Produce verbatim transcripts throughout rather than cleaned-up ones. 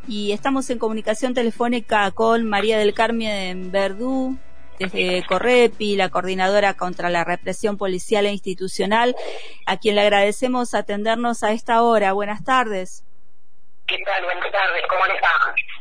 y estamos en comunicación telefónica con María del Carmen Verdú, desde Correpi, la coordinadora contra la represión policial e institucional, a quien le agradecemos atendernos a esta hora. Buenas tardes. ¿Qué tal? Buenas tardes, ¿cómo les va?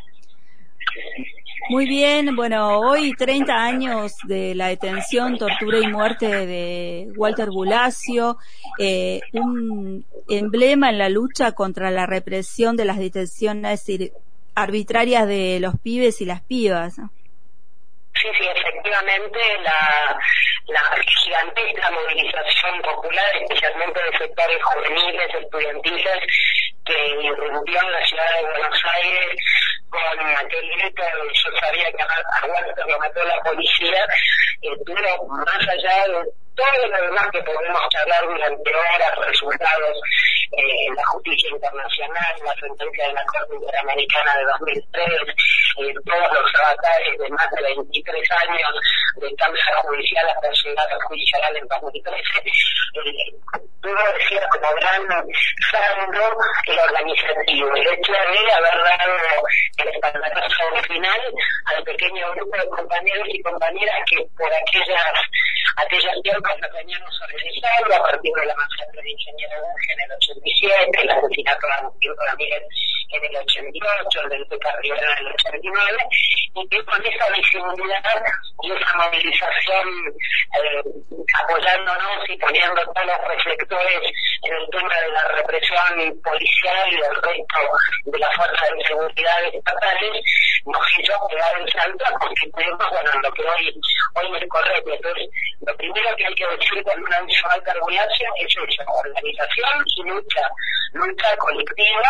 Muy bien, bueno, hoy treinta años de la detención, tortura y muerte de Walter Bulacio, eh, un emblema en la lucha contra la represión de las detenciones arbitrarias de los pibes y las pibas, ¿no? Sí, sí, efectivamente, la, la gigantesca movilización popular, especialmente de sectores juveniles, estudiantiles, que irrumpió en la ciudad de Buenos Aires con aquel grito de yo sabía que a Walter lo mató la policía, eh, tuvo más allá de todo lo demás que podemos charlar durante horas, resultados eh, en la justicia internacional, la sentencia de la Corte Interamericana de dos mil tres, eh, todos los avatares de más de veintitrés años de causa judicial hasta llegar al juicio oral en dos mil trece, eh, tuvo de cierto gran saldo el organizativo, el hecho de haber dado el espaldarazo final al pequeño grupo de compañeros y compañeras que por aquellas aquellas tiempos nos veníamos organizando a partir de la masacre de Ingeniero Bunge en el ochenta y siete, el asesinato de Agustín Ramírez en el ochenta y ocho, el del Peca Rivera en el ochenta y nueve, y que con esa visibilidad y esa movilización eh, apoyándonos y poniendo todos los reflectores en el tema de la represión policial y del resto de las fuerzas de seguridad estatales, nos hizo pegar el salto a constituirnos, bueno, en lo que hoy, hoy es correcto. Entonces, lo primero que hay que decir cuando una vez Walter Bulacio es eso, organización y lucha, lucha colectiva.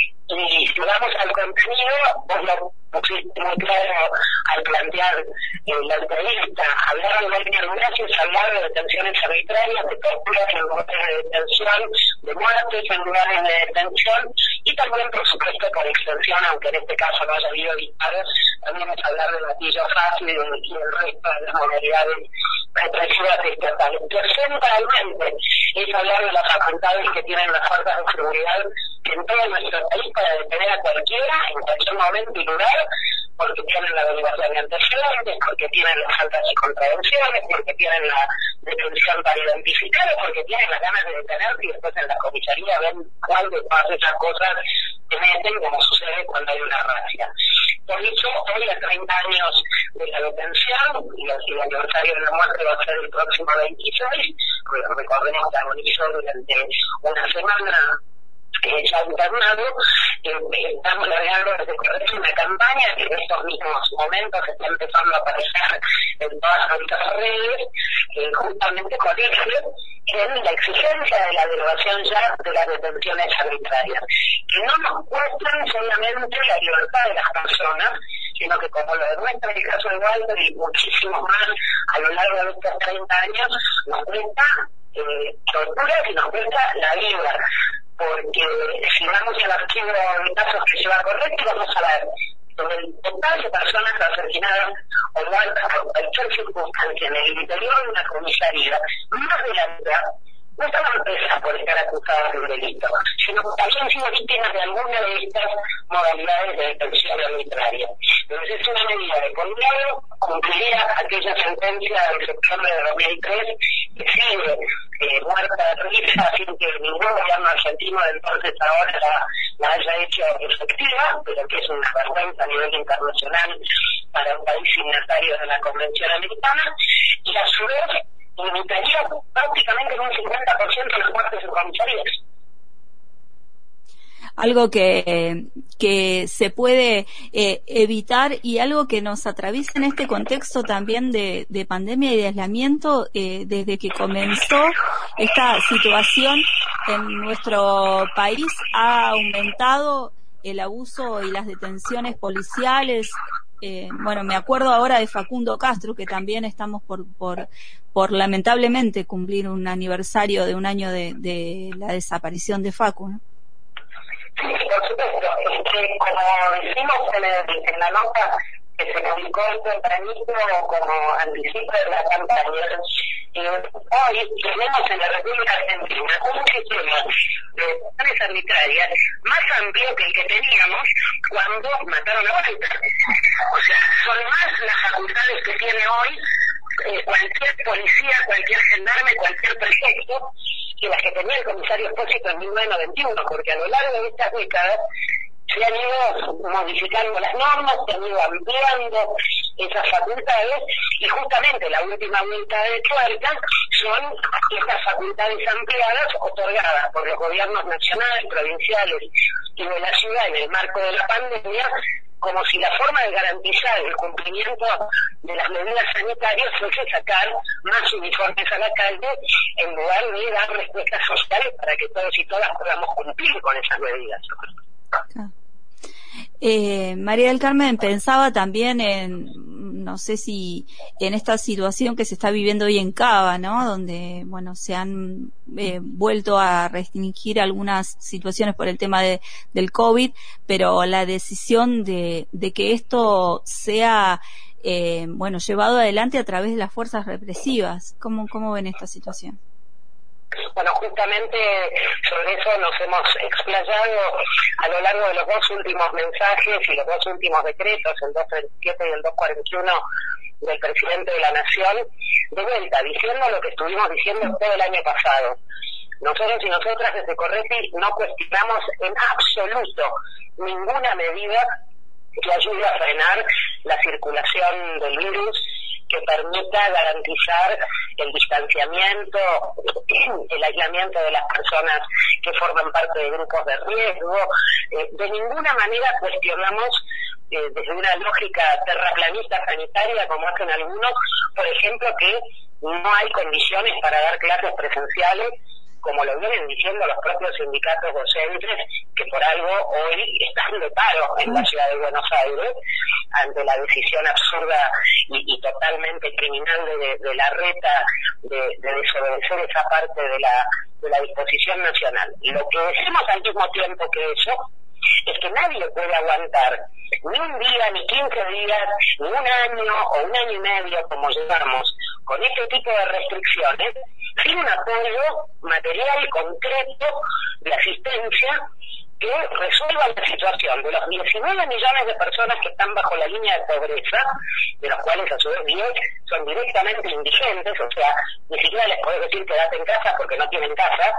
Y si vamos al contenido, vos lo pusiste muy claro al plantear eh, la entrevista, hablar de Walter Bulacio es hablar de detenciones arbitrarias, de torturas en lugares de detención, de muertes en lugares de detención, y también, por supuesto, por extensión, aunque en este caso no haya habido disparos, también es hablar del gatillo fácil y del resto de las modalidades represivas estatales. Pero centralmente es hablar de las facultades que tienen las fuerzas de seguridad en todo nuestro país para detener a cualquiera, en cualquier momento y lugar, porque tienen la delegación de antecedentes, porque tienen las altas y contravenciones, porque tienen la detención para identificar, o porque tienen las ganas de detenerte y después en la comisaría ven cuál de todas esas cosas te meten, como sucede cuando hay una racia. Por eso, hoy a treinta años de la detención, y el aniversario de la muerte va a ser el próximo veintiséis, porque recordemos que agonizó durante una semana que ya internado, eh, estamos largando desde Correpi una campaña que en estos mismos momentos está empezando a aparecer en todas nuestras redes, eh, justamente con eje en la exigencia de la derogación ya de las detenciones arbitrarias, que no nos cuestan solamente la libertad de las personas, sino que como lo demuestra el caso de Walter y muchísimos más a lo largo de estos treinta años, nos cuesta eh, torturas y nos cuesta la vida. Porque si vamos al archivo de casos que se va a Correpi, vamos a ver el total de personas asesinadas o muertas por cualquier circunstancia en el interior de una comisaría, más de la mitad no estaban presas por estar acusadas de un delito, sino que habían sido víctimas de alguna de estas modalidades de detención arbitraria. Entonces es una medida de, por un lado, cumpliría aquella sentencia de septiembre de dos mil tres que sigue eh, muerta de risa sin que ningún gobierno argentino de entonces ahora la, la haya hecho efectiva, pero que es una vergüenza a nivel internacional para un país signatario de la Convención Americana, y a su vez limitaría prácticamente en un cincuenta por ciento las muertes en comisarías. Algo que, que se puede eh, evitar y algo que nos atraviesa en este contexto también de, de pandemia y de aislamiento, eh, desde que comenzó esta situación en nuestro país ha aumentado el abuso y las detenciones policiales. Eh, bueno, me acuerdo ahora de Facundo Castro, que también estamos por, por, por lamentablemente cumplir un aniversario de un año de, de la desaparición de Facu, ¿no? Sí, por supuesto. Es que, como decimos en, el, en la nota que se publicó tempranito como anticipo de la campaña, Eh, hoy tenemos en la República Argentina un sistema de elecciones arbitrarias más amplio que el que teníamos cuando mataron a Walter. O sea, son más las facultades que tiene hoy eh, cualquier policía, cualquier gendarme, cualquier prefecto, que las que tenía el comisario Espósito en mil novecientos noventa y uno, porque a lo largo de estas décadas se han ido modificando las normas, se han ido ampliando esas facultades, y justamente la última vuelta de tuerca son estas facultades ampliadas otorgadas por los gobiernos nacionales, provinciales y de la ciudad en el marco de la pandemia, como si la forma de garantizar el cumplimiento de las medidas sanitarias fuese sacar más uniformes a la calle en lugar de dar respuestas sociales para que todos y todas podamos cumplir con esas medidas. Eh, María del Carmen, pensaba también en, no sé si en esta situación que se está viviendo hoy en Cava, ¿no? Donde, bueno, se han eh, vuelto a restringir algunas situaciones por el tema de, del COVID, pero la decisión de, de que esto sea, eh, bueno, llevado adelante a través de las fuerzas represivas. ¿Cómo, cómo ven esta situación? Bueno, justamente sobre eso nos hemos explayado a lo largo de los dos últimos mensajes y los dos últimos decretos, el doscientos treinta y siete y el doscientos cuarenta y uno del presidente de la Nación, de vuelta, diciendo lo que estuvimos diciendo todo el año pasado. Nosotros y nosotras desde Correpi no cuestionamos en absoluto ninguna medida que ayude a frenar la circulación del virus, que permita garantizar el distanciamiento, el aislamiento de las personas que forman parte de grupos de riesgo. Eh, de ninguna manera cuestionamos eh, desde una lógica terraplanista sanitaria, como hacen algunos, por ejemplo, que no hay condiciones para dar clases presenciales, como lo vienen diciendo los propios sindicatos docentes, que por algo hoy están de paro en la ciudad de Buenos Aires, ante la decisión absurda y, y totalmente criminal de, de la reta de, de desobedecer esa parte de la, de la disposición nacional. Lo que decimos al mismo tiempo que eso es que nadie puede aguantar ni un día, ni quince días, ni un año o un año y medio, como llevamos, con este tipo de restricciones, sin un apoyo material concreto de asistencia que resuelva la situación de los diecinueve millones de personas que están bajo la línea de pobreza, de los cuales a su vez diez son directamente indigentes, o sea, ni siquiera les podés decir quédate en casa porque no tienen casa,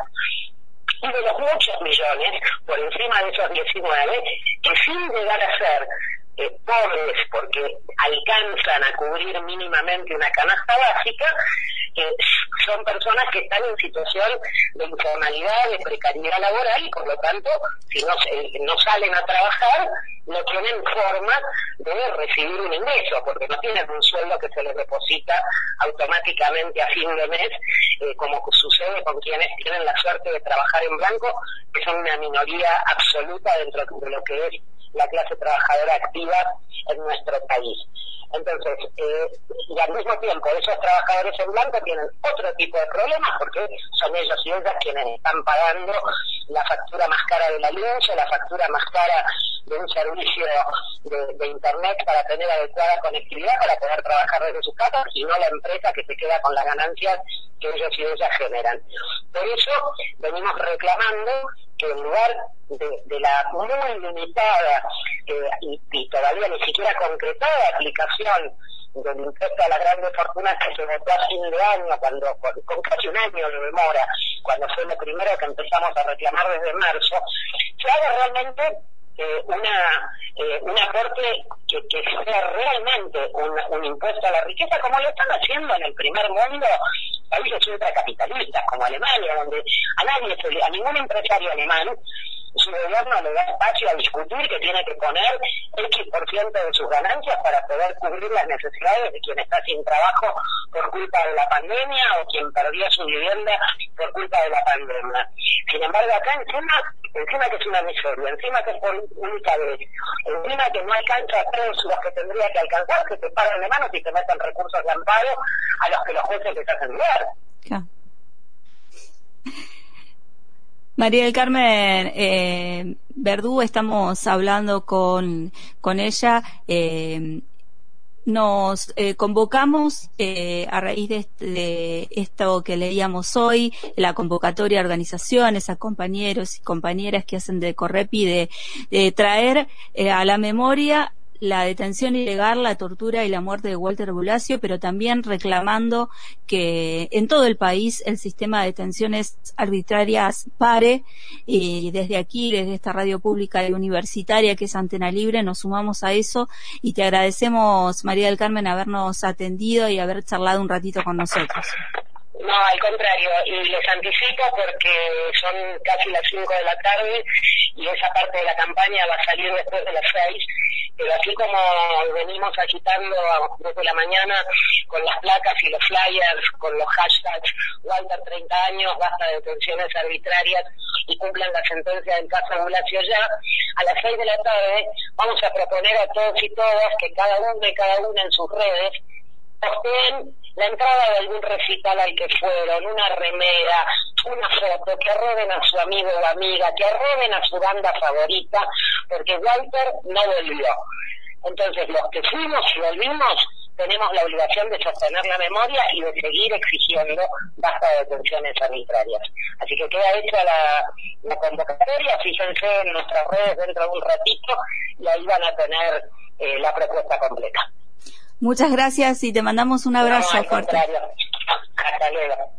y de los muchos millones, por encima de esos diecinueve, que sin llegar a ser eh, pobres porque alcanzan a cubrir mínimamente una canasta básica, eh, son personas que están en situación de informalidad, de precariedad laboral, y por lo tanto, si no, eh, no salen a trabajar, no tienen forma de recibir un ingreso, porque no tienen un sueldo que se les deposita automáticamente a fin de mes, eh, como sucede con quienes tienen la suerte de trabajar en blanco, que son una minoría absoluta dentro de lo que es la clase trabajadora activa en nuestro país. Entonces, eh, y al mismo tiempo, esos trabajadores en blanco tienen otro tipo de problemas, porque son ellos y ellas quienes están pagando la factura más cara de la luz, o la factura más cara de un servicio de, de internet para tener adecuada conectividad para poder trabajar desde sus casas, y no la empresa que se queda con las ganancias que ellos y ellas generan. Por eso venimos reclamando que en lugar de, de la muy limitada eh, y, y todavía ni siquiera concretada aplicación del impuesto a las grandes fortunas que se votó a fin de año, cuando con, con casi un año de demora, cuando fue lo primero que empezamos a reclamar desde marzo, se haga realmente eh, una eh, un aporte que, que sea realmente un, un impuesto a la riqueza, como lo están haciendo en el primer mundo países ultracapitalistas como Alemania, donde a nadie, a ningún empresario alemán, su gobierno le da espacio a discutir que tiene que poner X por ciento de sus ganancias para poder cubrir las necesidades de quien está sin trabajo por culpa de la pandemia o quien perdió su vivienda por culpa de la pandemia. Sin embargo, acá encima, encima que es una miseria, encima que es por única vez, encima que no alcanza a todos los que tendría que alcanzar, que te paran de manos y te meten recursos de amparo a los que los jueces les hacen ver. Claro. María del Carmen eh, Verdú, estamos hablando con, con ella. Eh, nos eh, convocamos eh, a raíz de, este, de esto que leíamos hoy, la convocatoria a organizaciones, a compañeros y compañeras que hacen de Correpi, de, de traer eh, a la memoria la detención ilegal, la tortura y la muerte de Walter Bulacio, pero también reclamando que en todo el país el sistema de detenciones arbitrarias pare, y desde aquí, desde esta radio pública y universitaria que es Antena Libre, nos sumamos a eso y te agradecemos, María del Carmen, habernos atendido y haber charlado un ratito con nosotros. No, al contrario, y les anticipo porque son casi las cinco de la tarde y esa parte de la campaña va a salir después de las seis, pero así como venimos agitando desde la mañana con las placas y los flyers, con los hashtags Walter treinta años, basta de detenciones arbitrarias y cumplan la sentencia del caso Bulacio ya, a las seis de la tarde vamos a proponer a todos y todas que cada uno y cada una en sus redes posteen la entrada de algún recital al que fueron, una remera, una foto, que arroben a su amigo o amiga, que arroben a su banda favorita, porque Walter no volvió. Entonces, los que fuimos y volvimos, tenemos la obligación de sostener la memoria y de seguir exigiendo basta de detenciones arbitrarias. Así que queda hecha la, la convocatoria, fíjense en nuestras redes dentro de un ratito y ahí van a tener eh, la propuesta completa. Muchas gracias y te mandamos un abrazo no, al fuerte. contrario. Hasta luego.